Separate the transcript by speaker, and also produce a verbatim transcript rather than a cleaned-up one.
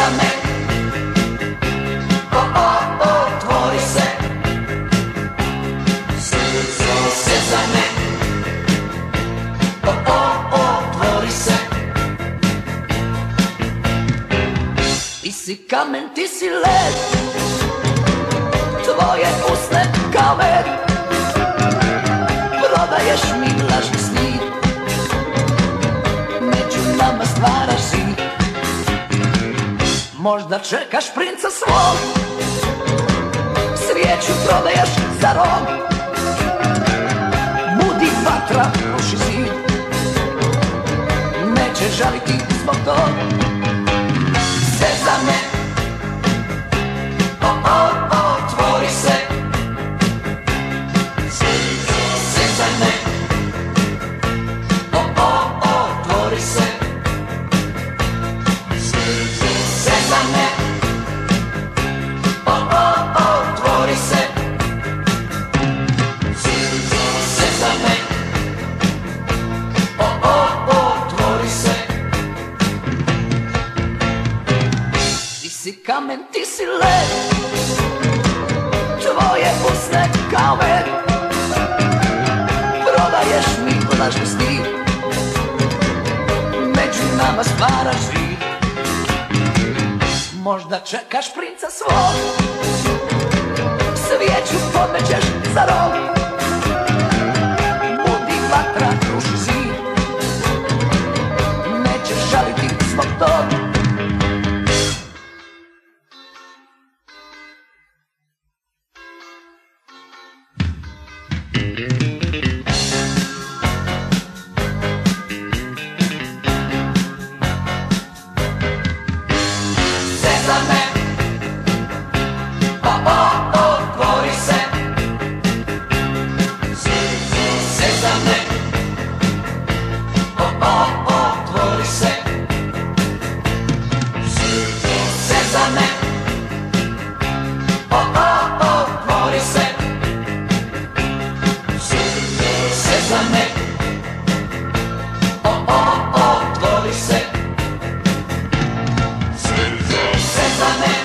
Speaker 1: Sezame, o, o, otvori se. Sezame, o, o, otvori se. Ti si kamen, ti si led, tvoje usne kao med. Prodaješ mi lažni stid, među nama stvaraš zid. Možda čekaš princa svog, svijeću prodajaš za rog. Budi vatra, ruši zid, neće žaliti zbog tog. Sezame, o, o, otvori se. Sezame, o, o, otvori se. Sezame, o, o, otvori se. Sezame, o, o, otvori se. Ti si kamen, ti si led, tvoje usne kao med. Prodaješ mi lažni stid, među nama stvaraš zid. Možda čekaš princa svog, svijeću podmećeš za rog. Budi vatra, ruši zid, nećeš žaliti zbog tog. Sezame, o, o, otvori se. Sezame, o, o, otvori se. Sezame, o, o, otvori se. Sezame, o, o, otvori se. Sezame.